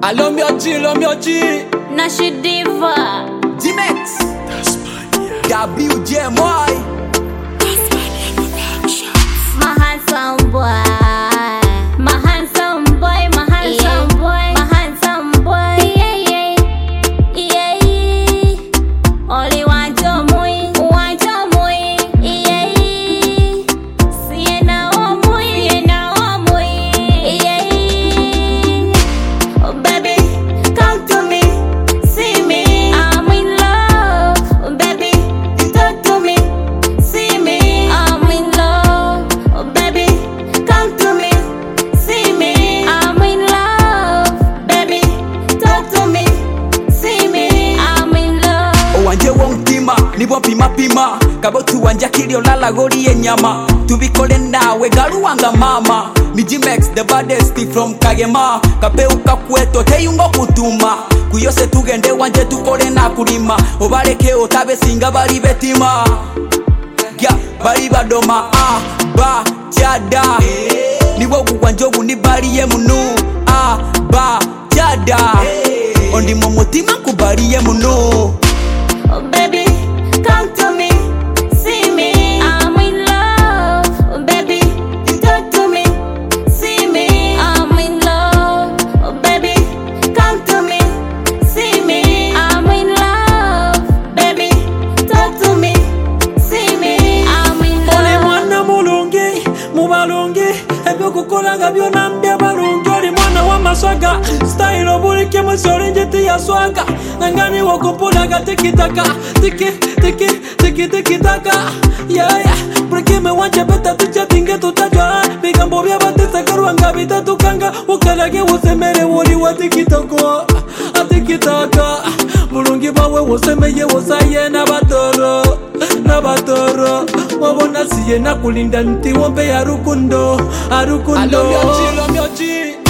Allo mio G Nashi Diva D-Max WJ Moy My handsome boy My handsome boy My handsome boy My handsome boy Yeah yeah Yeah Only want your muy Yeah Siena o muy Yeah Oh baby come to me See me I'm in love Baby talk to me See me I'm in love Oh baby come to me See me I'm in love Baby talk to me See me I'm in love Owanje wontima nibo pima Kabotu wanja kilio lala gori enyama Tubikole nawe garuwanga mama Mijimex the baddest from Kagema Kapeuka kweto teyungo kutuma Kuyose tugende wanje tukole na kulima Obaleke otabe singa bali betima Yeah, bali badoma ba chada Niwo guwanjogu ni bali ye munu ba chada Ondi momotima kubali ye munu Oh baby come to me See me I'm in love Oh baby talk to me See me I'm in love Oh baby come to me See me I'm in love Baby talk to me See me I'm in love Oli mwana mulungi mubalungi ebyo kukolanga byona mbye balungi oli mwana wa maswaga style obulike musori njeti ya swaga nangani wakumpulaga tikitaka tikitaka yeah Brikime wanje beta tuchatinge tutajwa bigambo byabatesa karwanga bitatukanga ukalage wosemere woli wa tikitoko atikitaka mulungi bawe wosemeye wosaye n'abatoro wabona siye nakulinda nti wombe ya rukundo Allo mio G